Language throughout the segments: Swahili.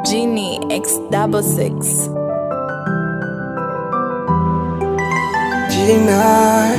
Genie X66. Gina,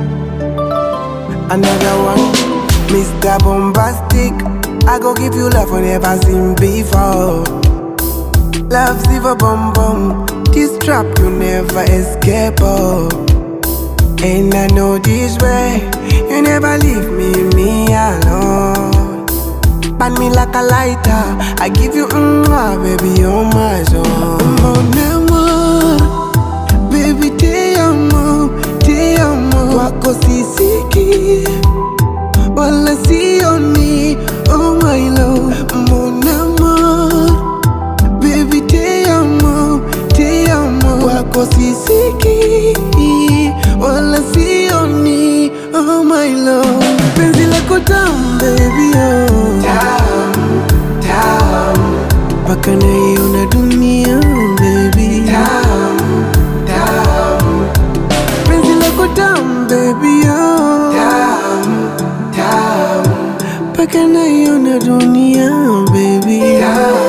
another one, Mr. Bombastic. I go give you love I never seen before. Love silver bum bum, this trap you never escape oh. And I know this way, you never leave me alone. Burn me like a lighter, I give you baby, you're my zone. Mon amour, baby, te amo, wako sisiki, wala sioni, oh my love. Mon amour, baby, te amo, wako sisiki, wala sioni, oh my love. Penzi lako tamu, baby, oh paka naiona dunia, baby. Penzi lako tamu, baby, oh paka naiona dunia, baby.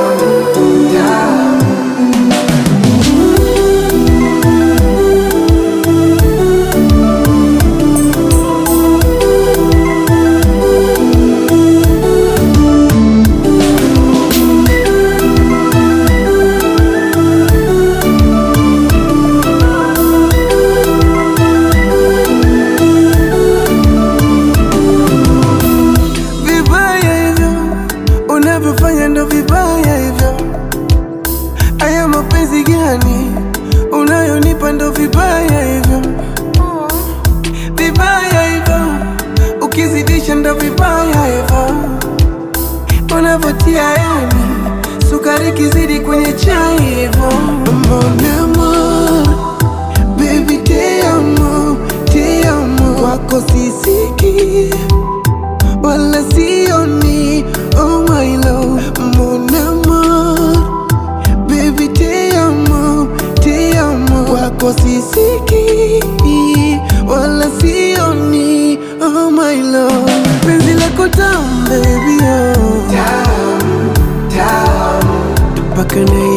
Unavyofanya ndo vibaya hivyo. Aya mapenzi gani unayonipa ndo vibaya hivyo. Vibaya hivyo, ukizidisha ndo vibaya hivyo. Unavotia yani, sukari kizidi kwenye chai hivyo. Mon amour, baby, te amo, wako sisiki, wala sioni, oh my love. Mon amour, baby, te amo, wako sisiki, wala sioni, oh my love. Penzi lako tamu, baby, oh paka